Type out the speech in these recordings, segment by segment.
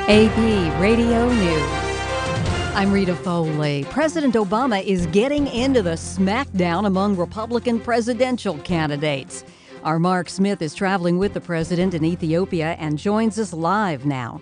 AP Radio News. I'm Rita Foley. President Obama is getting into the smackdown among Republican presidential candidates. Our Mark Smith is traveling with the president in Ethiopia and joins us live now.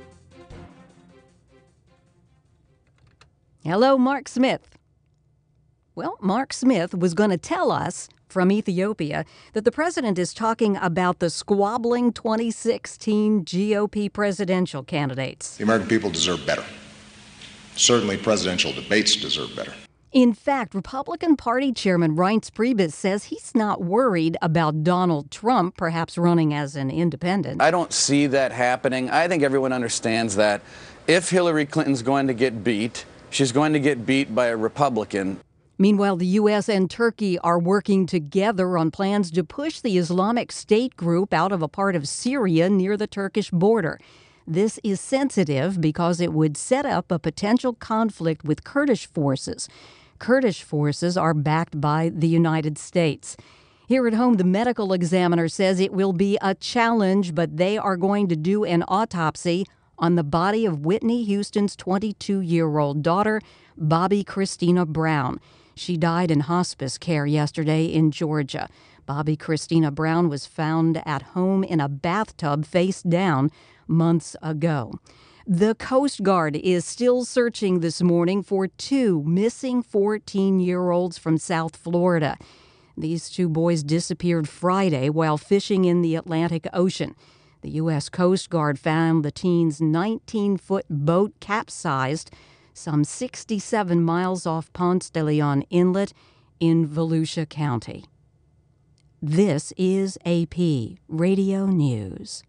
Hello, Mark Smith. Well, Mark Smith was going to tell us from Ethiopia that the president is talking about the squabbling 2016 GOP presidential candidates. The American people deserve better. Certainly presidential debates deserve better. In fact, Republican Party Chairman Reince Priebus says he's not worried about Donald Trump perhaps running as an independent. I don't see that happening. I think everyone understands that if Hillary Clinton's going to get beat, she's going to get beat by a Republican. Meanwhile, the U.S. and Turkey are working together on plans to push the Islamic State group out of a part of Syria near the Turkish border. This is sensitive because it would set up a potential conflict with Kurdish forces. Kurdish forces are backed by the United States. Here at home, the medical examiner says it will be a challenge, but they are going to do an autopsy on the body of Whitney Houston's 22-year-old daughter, Bobby Christina Brown. She died in hospice care yesterday in Georgia. Bobby Christina Brown was found at home in a bathtub face down months ago. The Coast Guard is still searching this morning for two missing 14-year-olds from South Florida. These two boys disappeared Friday while fishing in the Atlantic Ocean. The U.S. Coast Guard found the teens' 19-foot boat capsized some 67 miles off Ponce de Leon Inlet in Volusia County. This is AP Radio News.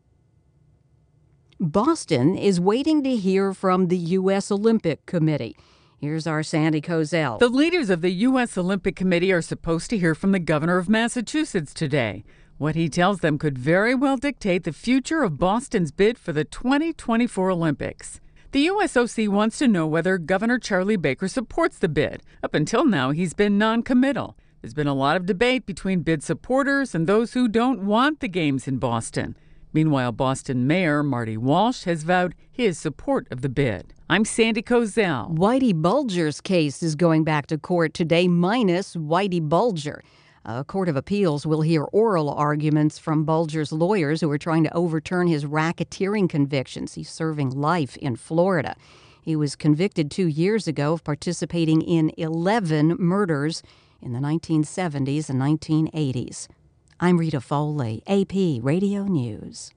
Boston is waiting to hear from the U.S. Olympic Committee. Here's our Sandy Kozel. The leaders of the U.S. Olympic Committee are supposed to hear from the governor of Massachusetts today. What he tells them could very well dictate the future of Boston's bid for the 2024 Olympics. The USOC wants to know whether Governor Charlie Baker supports the bid. Up until now, he's been non-committal. There's been a lot of debate between bid supporters and those who don't want the games in Boston. Meanwhile, Boston Mayor Marty Walsh has vowed his support of the bid. I'm Sandy Kozel. Whitey Bulger's case is going back to court today, minus Whitey Bulger. A court of appeals will hear oral arguments from Bulger's lawyers who are trying to overturn his racketeering convictions. He's serving life in Florida. He was convicted 2 years ago of participating in 11 murders in the 1970s and 1980s. I'm Rita Foley, AP Radio News.